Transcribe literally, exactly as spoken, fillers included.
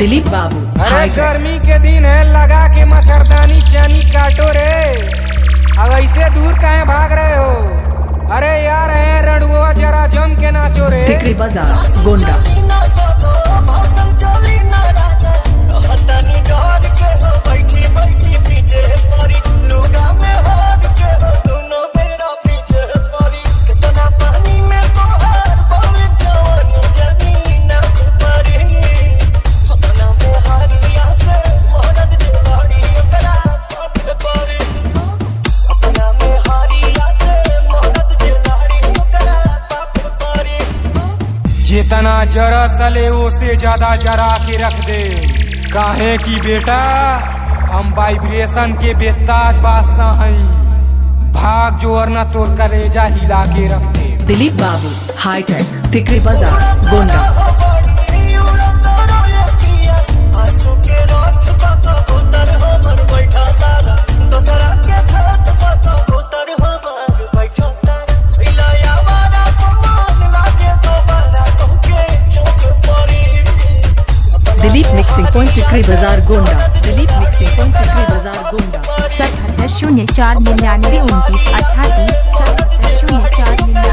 दिलीप बाबू। अरे गर्मी के दिन है, लगा के मच्छरदानी चानी काटो रे। अब ऐसे दूर काहे भाग रहे हो? अरे यार है रणुआ, जरा जम के नाचो रे। टिकरी बाजार गोंडा। जितना जरा तले उससे ज्यादा जरा के रख दे। काहे की बेटा हम वाइब्रेशन के बेताज बादशाह हैं। भाग जो वरना तोर कलेजा हिला के रख दे। दिलीप बाबू हाईटेक टिकरी बाजार गोंडा। दिलीप मिक्सिंग पॉइंट टिकरी बाजार गोंडा। दिलीप मिक्सिंग पॉइंट टिकरी बाजार गोंडा। सतहत्तर शून्य चार निन्यानवे उनतीस अठासी सतहत्तर शून्य चार निन्यानवे।